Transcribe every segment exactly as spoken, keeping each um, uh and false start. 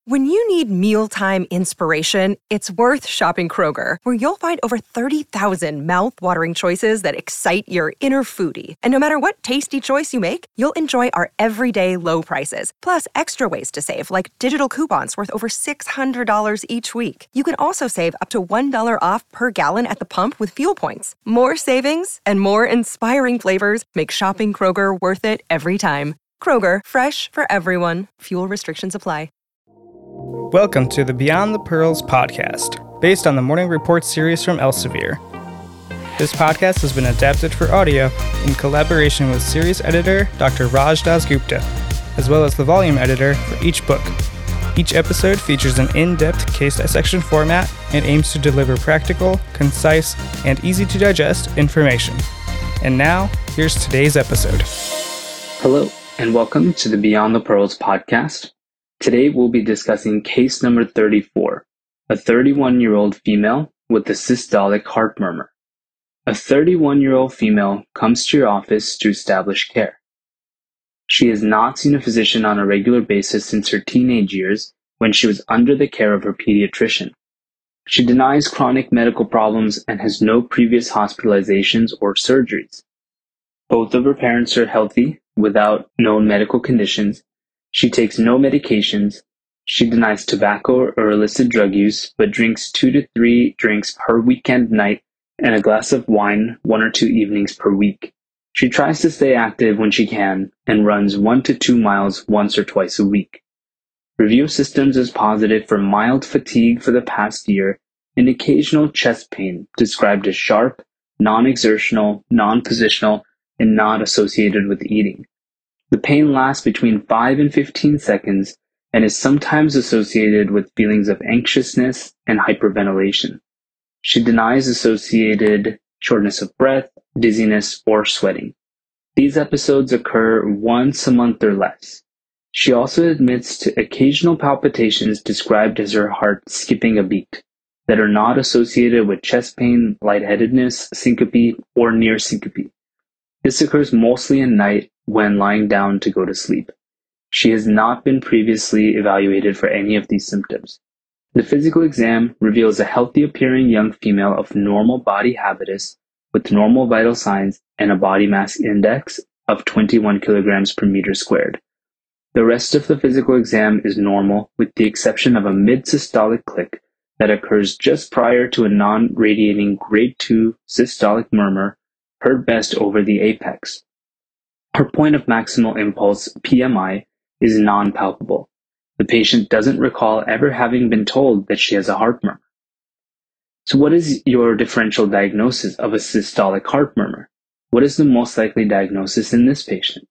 When you need mealtime inspiration, it's worth shopping Kroger, where you'll find over thirty thousand mouth-watering choices that excite your inner foodie. And no matter what tasty choice you make, you'll enjoy our everyday low prices, plus extra ways to save, like digital coupons worth over six hundred dollars each week. You can also save up to one dollar off per gallon at the pump with fuel points. More savings and more inspiring flavors make shopping Kroger worth it every time. Kroger, fresh for everyone. Fuel restrictions apply. Welcome to the Beyond the Pearls podcast, based on the Morning Report series from Elsevier. This podcast has been adapted for audio in collaboration with series editor Doctor Raj Dasgupta, as well as the volume editor for each book. Each episode features an in-depth case dissection format and aims to deliver practical, concise, and easy-to-digest information. And now, here's today's episode. Hello, and welcome to the Beyond the Pearls podcast. Today we'll be discussing case number thirty-four, a thirty-one-year-old female with a systolic heart murmur. A thirty-one-year-old female comes to your office to establish care. She has not seen a physician on a regular basis since her teenage years when she was under the care of her pediatrician. She denies chronic medical problems and has no previous hospitalizations or surgeries. Both of her parents are healthy without known medical conditions. She takes no medications. She denies tobacco or illicit drug use, but drinks two to three drinks per weekend night and a glass of wine one or two evenings per week. She tries to stay active when she can and runs one to two miles once or twice a week. Review of systems is positive for mild fatigue for the past year and occasional chest pain described as sharp, non-exertional, non-positional, and not associated with eating. The pain lasts between five and fifteen seconds and is sometimes associated with feelings of anxiousness and hyperventilation. She denies associated shortness of breath, dizziness, or sweating. These episodes occur once a month or less. She also admits to occasional palpitations described as her heart skipping a beat that are not associated with chest pain, lightheadedness, syncope, or near syncope. This occurs mostly at night when lying down to go to sleep. She has not been previously evaluated for any of these symptoms. The physical exam reveals a healthy-appearing young female of normal body habitus with normal vital signs and a body mass index of twenty-one kilograms per meter squared. The rest of the physical exam is normal, with the exception of a mid-systolic click that occurs just prior to a non-radiating grade two systolic murmur heard best over the apex. Her point of maximal impulse, P M I, is non-palpable. The patient doesn't recall ever having been told that she has a heart murmur. So what is your differential diagnosis of a systolic heart murmur? What is the most likely diagnosis in this patient?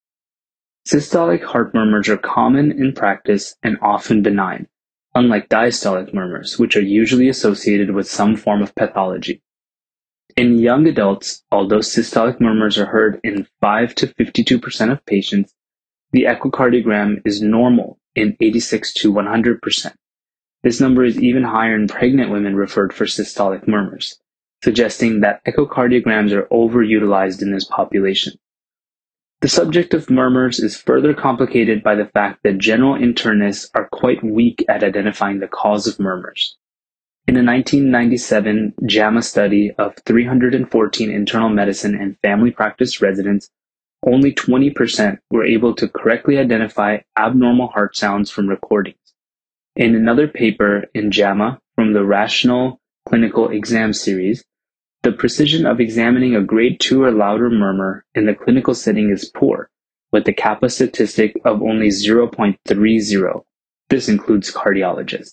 Systolic heart murmurs are common in practice and often benign, unlike diastolic murmurs, which are usually associated with some form of pathology. In young adults, although systolic murmurs are heard in five to fifty-two percent of patients, the echocardiogram is normal in eighty-six to one hundred percent. This number is even higher in pregnant women referred for systolic murmurs, suggesting that echocardiograms are overutilized in this population. The subject of murmurs is further complicated by the fact that general internists are quite weak at identifying the cause of murmurs. In a nineteen ninety-seven JAMA study of three hundred fourteen internal medicine and family practice residents, only twenty percent were able to correctly identify abnormal heart sounds from recordings. In another paper in JAMA from the Rational Clinical Exam Series, the precision of examining a grade two or louder murmur in the clinical setting is poor, with a kappa statistic of only zero point three zero. This includes cardiologists.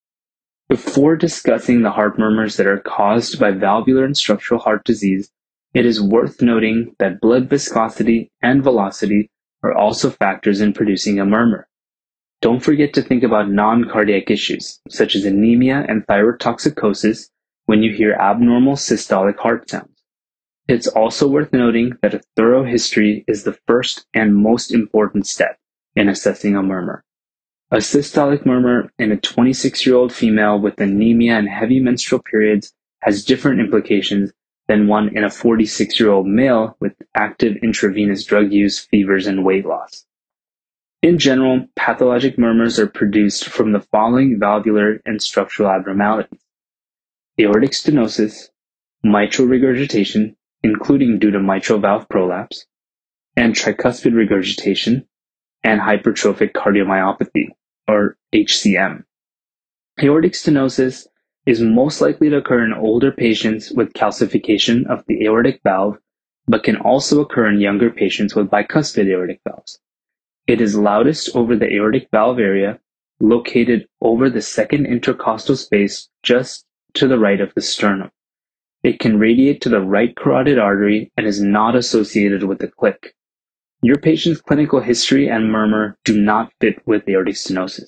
Before discussing the heart murmurs that are caused by valvular and structural heart disease, it is worth noting that blood viscosity and velocity are also factors in producing a murmur. Don't forget to think about non-cardiac issues, such as anemia and thyroid toxicosis, when you hear abnormal systolic heart sounds. It's also worth noting that a thorough history is the first and most important step in assessing a murmur. A systolic murmur in a twenty-six-year-old female with anemia and heavy menstrual periods has different implications than one in a forty-six-year-old male with active intravenous drug use, fevers, and weight loss. In general, pathologic murmurs are produced from the following valvular and structural abnormalities: aortic stenosis, mitral regurgitation, including due to mitral valve prolapse, and tricuspid regurgitation, and hypertrophic cardiomyopathy, or H C M. Aortic stenosis is most likely to occur in older patients with calcification of the aortic valve, but can also occur in younger patients with bicuspid aortic valves. It is loudest over the aortic valve area, located over the second intercostal space just to the right of the sternum. It can radiate to the right carotid artery and is not associated with the click. Your patient's clinical history and murmur do not fit with aortic stenosis.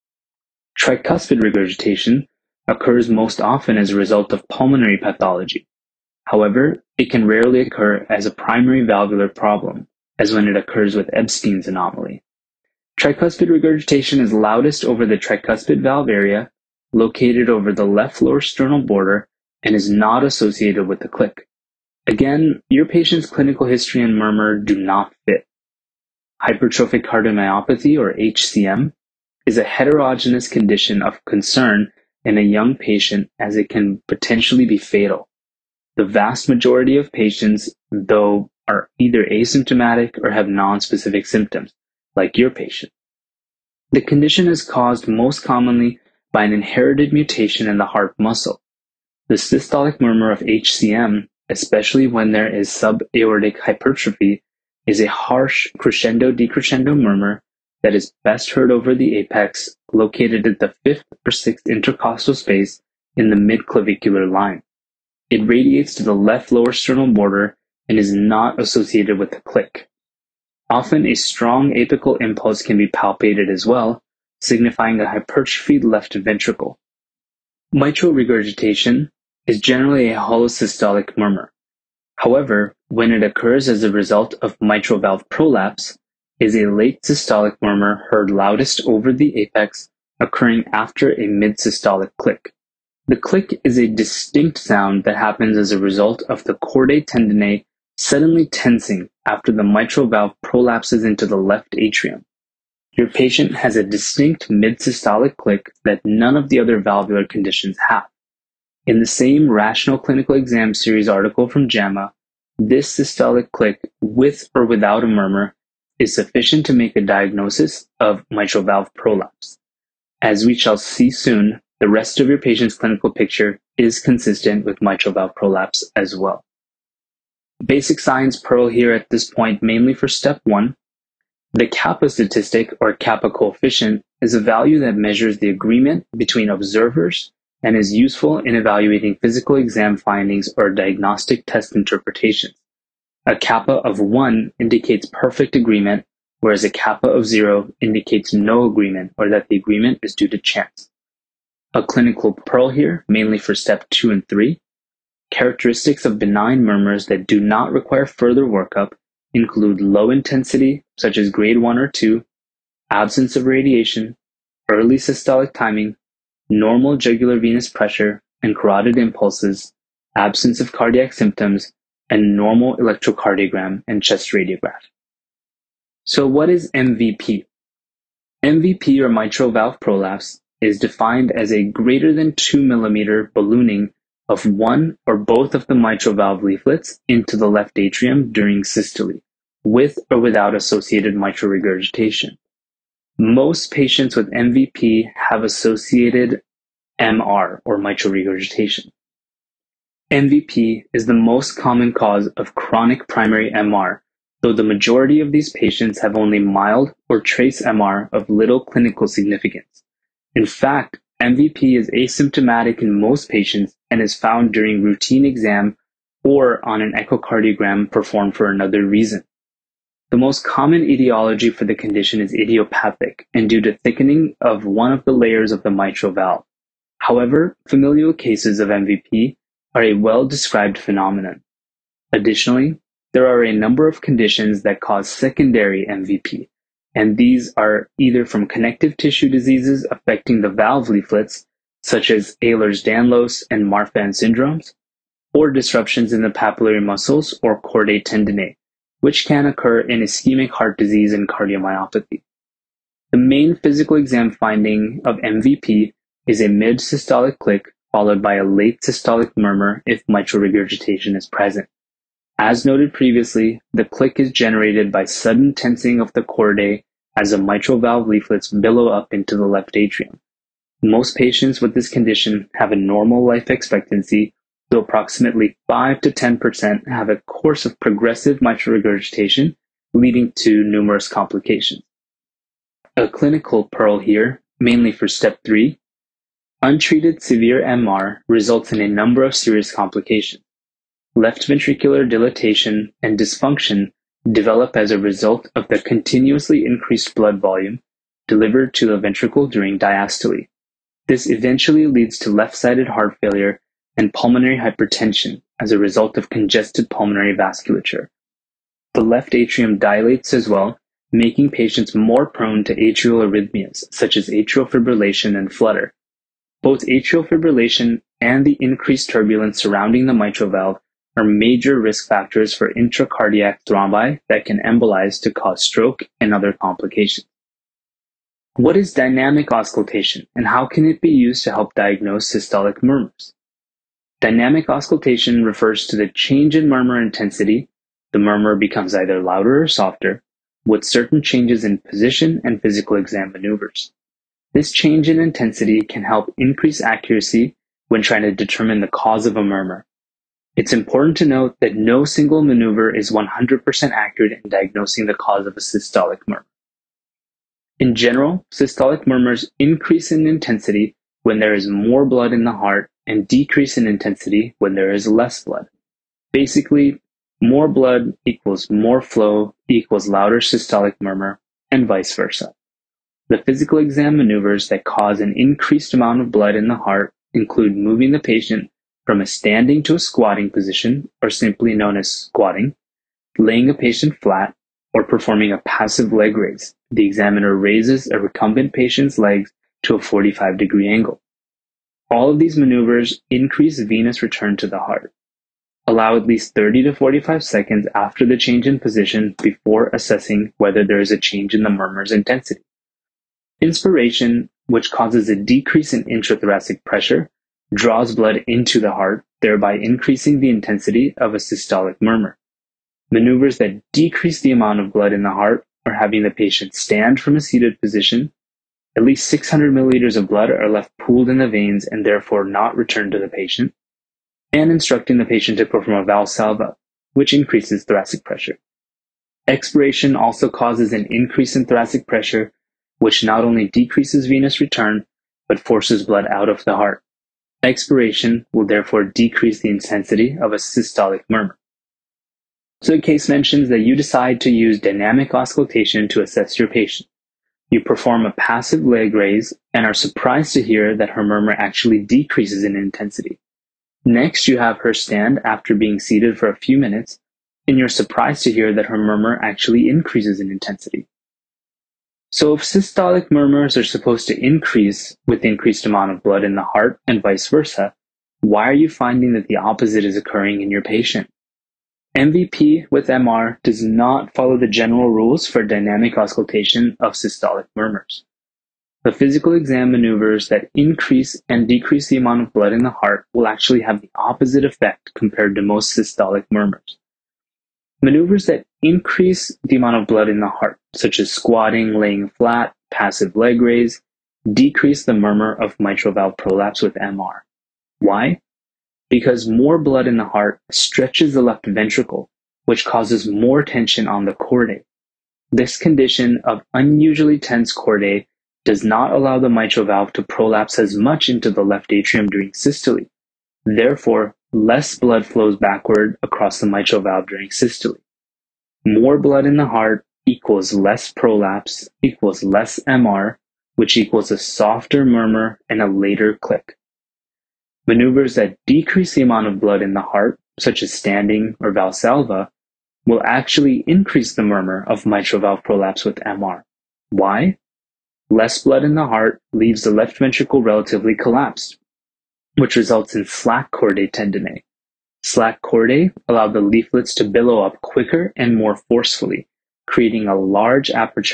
Tricuspid regurgitation occurs most often as a result of pulmonary pathology. However, it can rarely occur as a primary valvular problem, as when it occurs with Ebstein's anomaly. Tricuspid regurgitation is loudest over the tricuspid valve area, located over the left lower sternal border, and is not associated with the click. Again, your patient's clinical history and murmur do not fit. Hypertrophic cardiomyopathy, or H C M, is a heterogeneous condition of concern in a young patient as it can potentially be fatal. The vast majority of patients, though, are either asymptomatic or have non-specific symptoms, like your patient. The condition is caused most commonly by an inherited mutation in the heart muscle. The systolic murmur of H C M, especially when there is subaortic hypertrophy, is a harsh crescendo-decrescendo murmur that is best heard over the apex, located at the fifth or sixth intercostal space in the midclavicular line. It radiates to the left lower sternal border and is not associated with the click. Often a strong apical impulse can be palpated as well, signifying a hypertrophied left ventricle. Mitral regurgitation is generally a holosystolic murmur. However, when it occurs as a result of mitral valve prolapse, is a late systolic murmur heard loudest over the apex, occurring after a mid-systolic click. The click is a distinct sound that happens as a result of the chordae tendineae suddenly tensing after the mitral valve prolapses into the left atrium. Your patient has a distinct mid-systolic click that none of the other valvular conditions have. In the same Rational Clinical Exam Series article from JAMA, this systolic click, with or without a murmur, is sufficient to make a diagnosis of mitral valve prolapse. As we shall see soon, the rest of your patient's clinical picture is consistent with mitral valve prolapse as well. Basic science pearl here at this point, mainly for step one. The kappa statistic, or kappa coefficient, is a value that measures the agreement between observers and is useful in evaluating physical exam findings or diagnostic test interpretations. A kappa of one indicates perfect agreement, whereas a kappa of zero indicates no agreement or that the agreement is due to chance. A clinical pearl here, mainly for step two and three. Characteristics of benign murmurs that do not require further workup include low intensity, such as grade one or two, absence of radiation, early systolic timing, normal jugular venous pressure and carotid impulses, absence of cardiac symptoms, and normal electrocardiogram and chest radiograph. So what is M V P? M V P, or mitral valve prolapse, is defined as a greater than two millimeter ballooning of one or both of the mitral valve leaflets into the left atrium during systole, with or without associated mitral regurgitation. Most patients with M V P have associated M R, or mitral regurgitation. M V P is the most common cause of chronic primary M R, though the majority of these patients have only mild or trace M R of little clinical significance. In fact, M V P is asymptomatic in most patients and is found during routine exam or on an echocardiogram performed for another reason. The most common etiology for the condition is idiopathic and due to thickening of one of the layers of the mitral valve. However, familial cases of M V P are a well-described phenomenon. Additionally, there are a number of conditions that cause secondary M V P, and these are either from connective tissue diseases affecting the valve leaflets, such as Ehlers-Danlos and Marfan syndromes, or disruptions in the papillary muscles or chordae tendineae, which can occur in ischemic heart disease and cardiomyopathy. The main physical exam finding of M V P is a mid-systolic click followed by a late systolic murmur if mitral regurgitation is present. As noted previously, the click is generated by sudden tensing of the chordae as the mitral valve leaflets billow up into the left atrium. Most patients with this condition have a normal life expectancy, though approximately five to ten percent have a course of progressive mitral regurgitation, leading to numerous complications. A clinical pearl here, mainly for step three, untreated severe M R results in a number of serious complications. Left ventricular dilatation and dysfunction develop as a result of the continuously increased blood volume delivered to the ventricle during diastole. This eventually leads to left-sided heart failure and pulmonary hypertension as a result of congested pulmonary vasculature. The left atrium dilates as well, making patients more prone to atrial arrhythmias, such as atrial fibrillation and flutter. Both atrial fibrillation and the increased turbulence surrounding the mitral valve are major risk factors for intracardiac thrombi that can embolize to cause stroke and other complications. What is dynamic auscultation, and how can it be used to help diagnose systolic murmurs? Dynamic auscultation refers to the change in murmur intensity. The murmur becomes either louder or softer, with certain changes in position and physical exam maneuvers. This change in intensity can help increase accuracy when trying to determine the cause of a murmur. It's important to note that no single maneuver is one hundred percent accurate in diagnosing the cause of a systolic murmur. In general, systolic murmurs increase in intensity when there is more blood in the heart and decrease in intensity when there is less blood. Basically, more blood equals more flow equals louder systolic murmur, and vice versa. The physical exam maneuvers that cause an increased amount of blood in the heart include moving the patient from a standing to a squatting position, or simply known as squatting, laying a patient flat, or performing a passive leg raise. The examiner raises a recumbent patient's legs to a forty-five degree angle. All of these maneuvers increase venous return to the heart. Allow at least thirty to forty-five seconds after the change in position before assessing whether there is a change in the murmur's intensity. Inspiration, which causes a decrease in intrathoracic pressure, draws blood into the heart, thereby increasing the intensity of a systolic murmur. Maneuvers that decrease the amount of blood in the heart are having the patient stand from a seated position. At least six hundred milliliters of blood are left pooled in the veins and therefore not returned to the patient, and instructing the patient to perform a Valsalva, which increases thoracic pressure. Expiration also causes an increase in thoracic pressure, which not only decreases venous return, but forces blood out of the heart. Expiration will therefore decrease the intensity of a systolic murmur. So the case mentions that you decide to use dynamic auscultation to assess your patient. You perform a passive leg raise and are surprised to hear that her murmur actually decreases in intensity. Next, you have her stand after being seated for a few minutes, and you're surprised to hear that her murmur actually increases in intensity. So if systolic murmurs are supposed to increase with the increased amount of blood in the heart and vice versa, why are you finding that the opposite is occurring in your patient? M V P with M R does not follow the general rules for dynamic auscultation of systolic murmurs. The physical exam maneuvers that increase and decrease the amount of blood in the heart will actually have the opposite effect compared to most systolic murmurs. Maneuvers that increase the amount of blood in the heart, such as squatting, laying flat, passive leg raise, decrease the murmur of mitral valve prolapse with M R. Why? Because more blood in the heart stretches the left ventricle, which causes more tension on the chordae. This condition of unusually tense chordae does not allow the mitral valve to prolapse as much into the left atrium during systole. Therefore, less blood flows backward across the mitral valve during systole. More blood in the heart equals less prolapse equals less M R, which equals a softer murmur and a later click. Maneuvers that decrease the amount of blood in the heart, such as standing or Valsalva, will actually increase the murmur of mitral valve prolapse with M R. Why? Less blood in the heart leaves the left ventricle relatively collapsed, which results in slack chordae tendineae. Slack chordae allow the leaflets to billow up quicker and more forcefully, creating a large aperture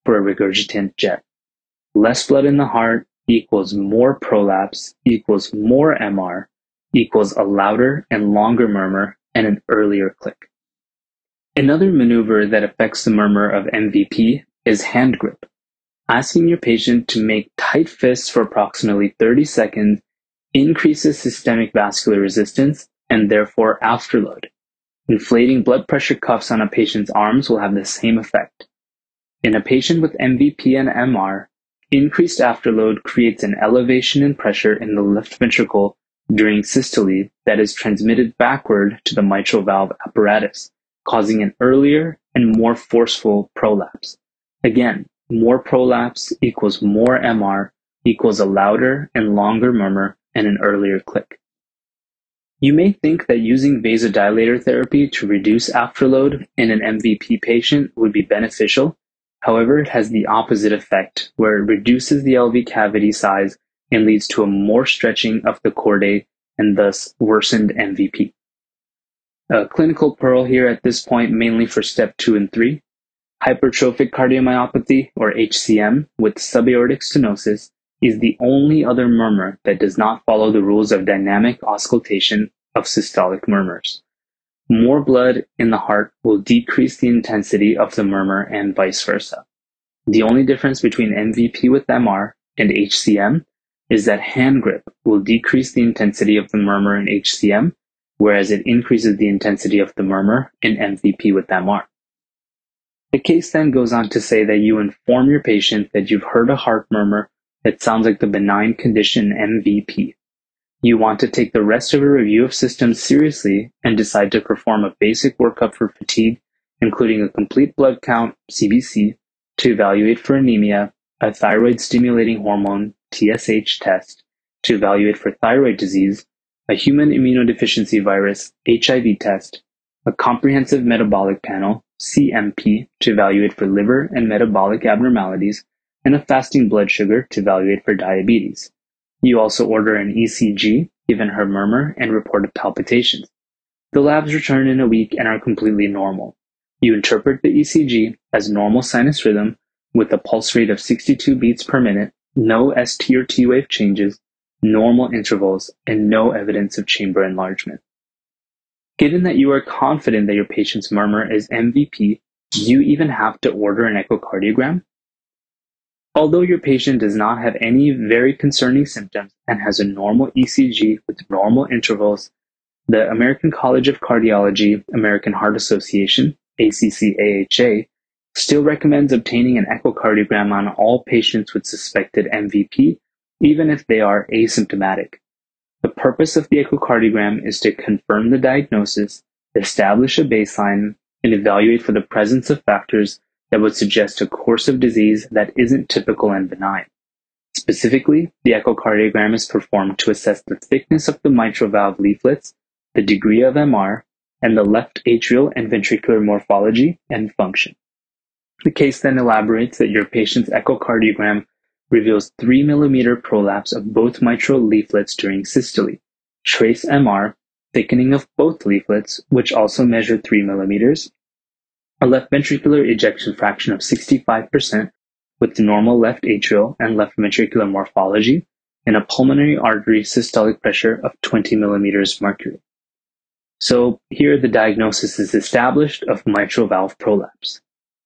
for a regurgitant jet. Less blood in the heart equals more prolapse equals more M R equals a louder and longer murmur and an earlier click. Another maneuver that affects the murmur of M V P is hand grip. Asking your patient to make tight fists for approximately thirty seconds increases systemic vascular resistance and therefore afterload. Inflating blood pressure cuffs on a patient's arms will have the same effect. In a patient with M V P and M R, increased afterload creates an elevation in pressure in the left ventricle during systole that is transmitted backward to the mitral valve apparatus, causing an earlier and more forceful prolapse. Again, more prolapse equals more M R equals a louder and longer murmur and an earlier click. You may think that using vasodilator therapy to reduce afterload in an M V P patient would be beneficial. However, it has the opposite effect, where it reduces the L V cavity size and leads to a more stretching of the chordae and thus worsened M V P. A clinical pearl here at this point, mainly for step two and three. Hypertrophic cardiomyopathy, or H C M, with subaortic stenosis is the only other murmur that does not follow the rules of dynamic auscultation of systolic murmurs. More blood in the heart will decrease the intensity of the murmur and vice versa. The only difference between M V P with M R and H C M is that hand grip will decrease the intensity of the murmur in H C M, whereas it increases the intensity of the murmur in M V P with M R. The case then goes on to say that you inform your patient that you've heard a heart murmur that sounds like the benign condition M V P. You want to take the rest of a review of systems seriously and decide to perform a basic workup for fatigue, including a complete blood count, C B C, to evaluate for anemia, a thyroid stimulating hormone, T S H test, to evaluate for thyroid disease, a human immunodeficiency virus, H I V test, a comprehensive metabolic panel, C M P, to evaluate for liver and metabolic abnormalities, and a fasting blood sugar to evaluate for diabetes. You also order an E C G, given her murmur and reported palpitations. The labs return in a week and are completely normal. You interpret the E C G as normal sinus rhythm with a pulse rate of sixty-two beats per minute, no S T or T wave changes, normal intervals, and no evidence of chamber enlargement. Given that you are confident that your patient's murmur is M V P, do you even have to order an echocardiogram? Although your patient does not have any very concerning symptoms and has a normal E C G with normal intervals, the American College of Cardiology, American Heart Association, A C C A H A, still recommends obtaining an echocardiogram on all patients with suspected M V P, even if they are asymptomatic. The purpose of the echocardiogram is to confirm the diagnosis, establish a baseline, and evaluate for the presence of factors that would suggest a course of disease that isn't typical and benign. Specifically, the echocardiogram is performed to assess the thickness of the mitral valve leaflets, the degree of M R, and the left atrial and ventricular morphology and function. The case then elaborates that your patient's echocardiogram reveals three millimeter prolapse of both mitral leaflets during systole, trace M R, thickening of both leaflets, which also measured three millimeters, a left ventricular ejection fraction of sixty-five percent with normal left atrial and left ventricular morphology, and a pulmonary artery systolic pressure of twenty millimeters mercury. So here the diagnosis is established of mitral valve prolapse.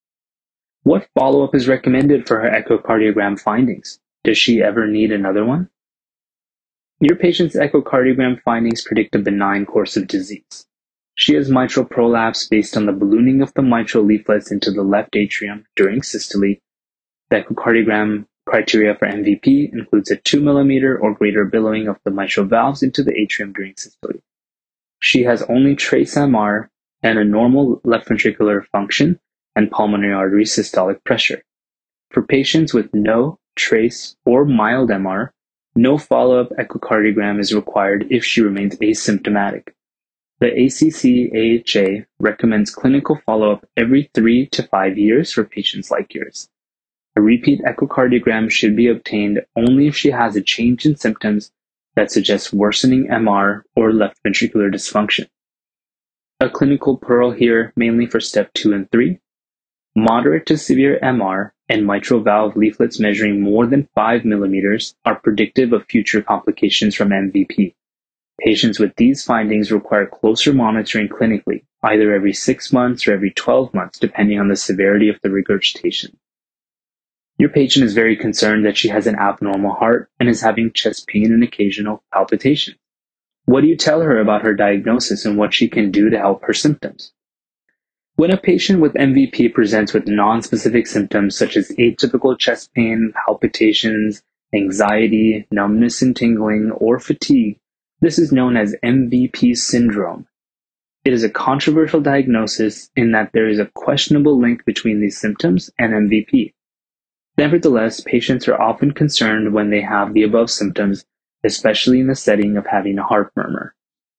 What follow-up is recommended for her echocardiogram findings? Does she ever need another one? Your patient's echocardiogram findings predict a benign course of disease. She has mitral prolapse based on the ballooning of the mitral leaflets into the left atrium during systole. The echocardiogram criteria for M V P includes a two millimeter or greater billowing of the mitral valves into the atrium during systole. She has only trace M R and a normal left ventricular function and pulmonary artery systolic pressure. For patients with no, trace, or mild M R, no follow-up echocardiogram is required if she remains asymptomatic. The A C C A H A recommends clinical follow-up every three to five years for patients like yours. A repeat echocardiogram should be obtained only if she has a change in symptoms that suggests worsening M R or left ventricular dysfunction. A clinical pearl here, mainly for step two and three. Moderate to severe M R and mitral valve leaflets measuring more than five millimeters are predictive of future complications from M V P. Patients with these findings require closer monitoring clinically, either every six months or every twelve months, depending on the severity of the regurgitation. Your patient is very concerned that she has an abnormal heart and is having chest pain and occasional palpitations. What do you tell her about her diagnosis and what she can do to help her symptoms? When a patient with M V P presents with nonspecific symptoms such as atypical chest pain, palpitations, anxiety, numbness and tingling, or fatigue, this is known as M V P syndrome. It is a controversial diagnosis in that there is a questionable link between these symptoms and M V P. Nevertheless, patients are often concerned when they have the above symptoms, especially in the setting of having a heart murmur.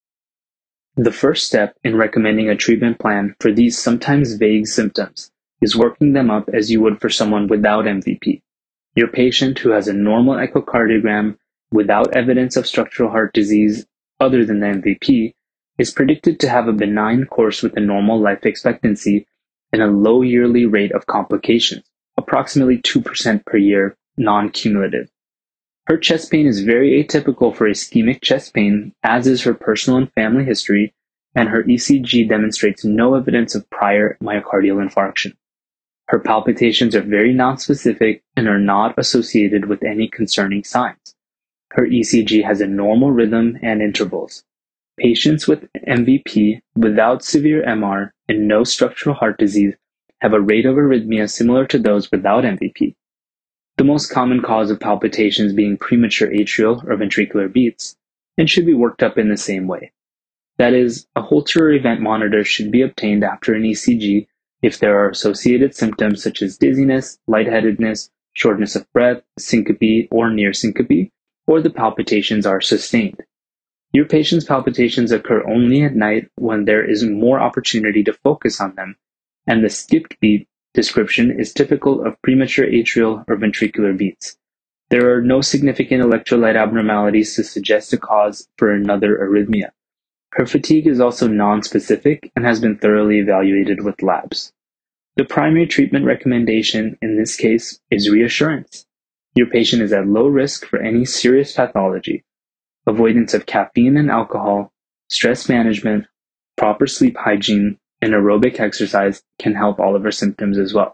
The first step in recommending a treatment plan for these sometimes vague symptoms is working them up as you would for someone without M V P. Your patient who has a normal echocardiogram without evidence of structural heart disease other than the M V P is predicted to have a benign course with a normal life expectancy and a low yearly rate of complications, approximately two percent per year, non-cumulative. Her chest pain is very atypical for ischemic chest pain, as is her personal and family history, and her E C G demonstrates no evidence of prior myocardial infarction. Her palpitations are very nonspecific and are not associated with any concerning signs. Her E C G has a normal rhythm and intervals. Patients with M V P without severe M R and no structural heart disease have a rate of arrhythmia similar to those without M V P. The most common cause of palpitations being premature atrial or ventricular beats, and should be worked up in the same way. That is, a Holter event monitor should be obtained after an E C G if there are associated symptoms such as dizziness, lightheadedness, shortness of breath, syncope or near syncope, or the palpitations are sustained. Your patient's palpitations occur only at night when there is more opportunity to focus on them, and the skipped beat description is typical of premature atrial or ventricular beats. There are no significant electrolyte abnormalities to suggest a cause for another arrhythmia. Her fatigue is also non-specific and has been thoroughly evaluated with labs. The primary treatment recommendation in this case is reassurance. Your patient is at low risk for any serious pathology. Avoidance of caffeine and alcohol, stress management, proper sleep hygiene, and aerobic exercise can help all of our symptoms as well.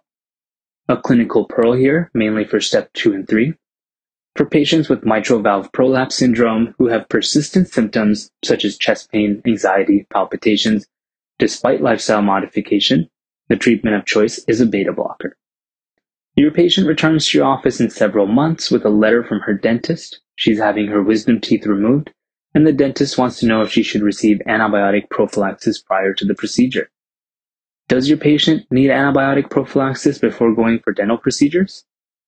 A clinical pearl here, mainly for step two and three. For patients with mitral valve prolapse syndrome who have persistent symptoms such as chest pain, anxiety, palpitations, despite lifestyle modification, the treatment of choice is a beta blocker. Your patient returns to your office in several months with a letter from her dentist. She's having her wisdom teeth removed, and the dentist wants to know if she should receive antibiotic prophylaxis prior to the procedure. Does your patient need antibiotic prophylaxis before going for dental procedures?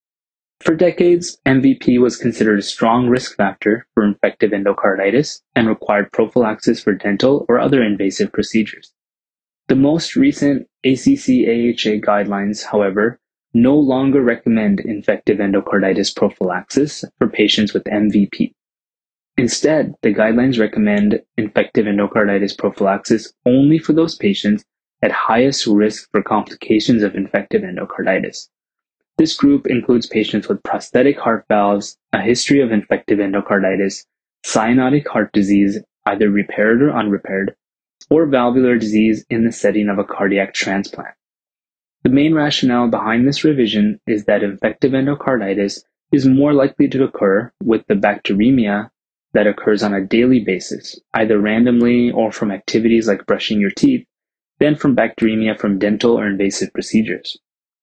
For decades, M V P was considered a strong risk factor for infective endocarditis and required prophylaxis for dental or other invasive procedures. The most recent A C C A H A guidelines, however, no longer recommend infective endocarditis prophylaxis for patients with M V P. Instead, the guidelines recommend infective endocarditis prophylaxis only for those patients at highest risk for complications of infective endocarditis. This group includes patients with prosthetic heart valves, a history of infective endocarditis, cyanotic heart disease, either repaired or unrepaired, or valvular disease in the setting of a cardiac transplant. The main rationale behind this revision is that infective endocarditis is more likely to occur with the bacteremia that occurs on a daily basis, either randomly or from activities like brushing your teeth, than from bacteremia from dental or invasive procedures.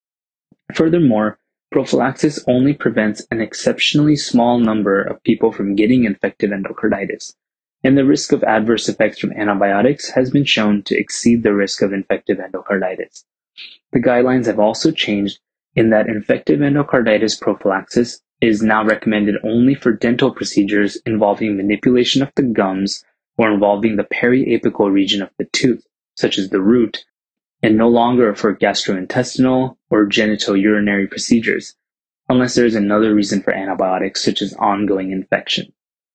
Furthermore, prophylaxis only prevents an exceptionally small number of people from getting infective endocarditis, and the risk of adverse effects from antibiotics has been shown to exceed the risk of infective endocarditis. The guidelines have also changed in that infective endocarditis prophylaxis is now recommended only for dental procedures involving manipulation of the gums or involving the periapical region of the tooth, such as the root, and no longer for gastrointestinal or genitourinary procedures, unless there is another reason for antibiotics, such as ongoing infection.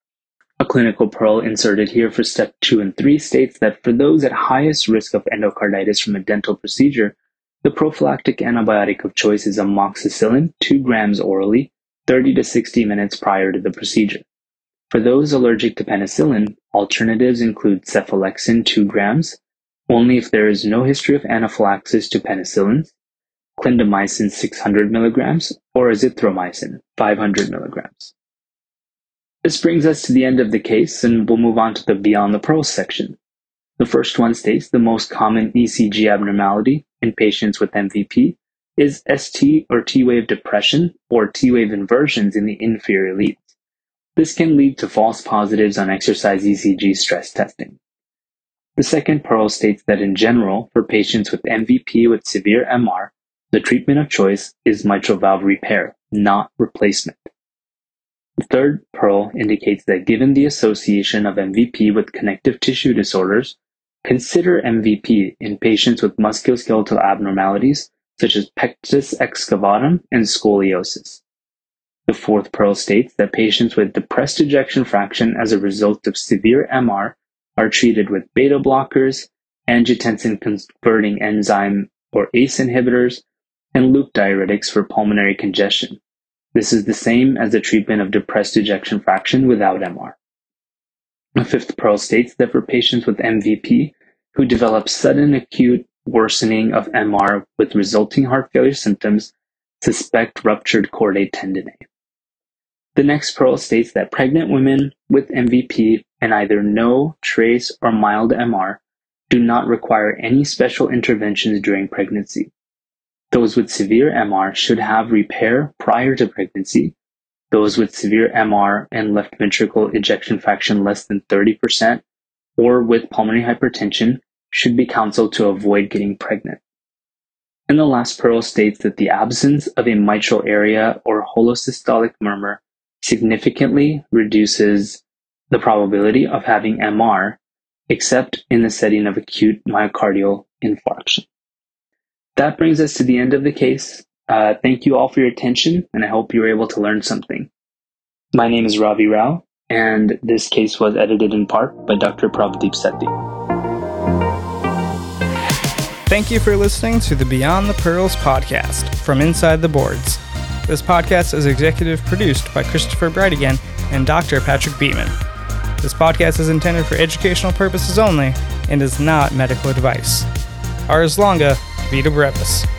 A clinical pearl inserted here for step two and three states that for those at highest risk of endocarditis from a dental procedure, The prophylactic antibiotic of choice is amoxicillin, two grams orally, thirty to sixty minutes prior to the procedure. For those allergic to penicillin, alternatives include cephalexin, two grams, only if there is no history of anaphylaxis to penicillins, clindamycin, six hundred milligrams, or azithromycin, five hundred milligrams. This brings us to the end of the case, and we'll move on to the Beyond the Pearls section. The first one states the most common E C G abnormality in patients with M V P is S T or T-wave depression or T-wave inversions in the inferior leads. This can lead to false positives on exercise E C G stress testing. The second pearl states that in general, for patients with M V P with severe M R, the treatment of choice is mitral valve repair, not replacement. The third pearl indicates that given the association of M V P with connective tissue disorders, consider M V P in patients with musculoskeletal abnormalities such as pectus excavatum and scoliosis. The fourth pearl states that patients with depressed ejection fraction as a result of severe M R are treated with beta blockers, angiotensin-converting enzyme or A C E inhibitors, and loop diuretics for pulmonary congestion. This is the same as the treatment of depressed ejection fraction without M R. The fifth pearl states that for patients with M V P who develop sudden acute worsening of M R with resulting heart failure symptoms, suspect ruptured chordae tendineae. The next pearl states that pregnant women with M V P and either no, trace, or mild M R do not require any special interventions during pregnancy. Those with severe M R should have repair prior to pregnancy. Those with severe M R and left ventricle ejection fraction less than thirty percent or with pulmonary hypertension should be counseled to avoid getting pregnant. And the last pearl states that the absence of a mitral area or holosystolic murmur significantly reduces the probability of having M R, except in the setting of acute myocardial infarction. That brings us to the end of the case. Uh, thank you all for your attention, and I hope you were able to learn something. My name is Ravi Rao, and this case was edited in part by Doctor Prabhadeep Sethi. Thank you for listening to the Beyond the Pearls podcast from Inside the Boards. This podcast is executive produced by Christopher Brightigan and Doctor Patrick Beeman. This podcast is intended for educational purposes only and is not medical advice. Ars longa, vita brevis.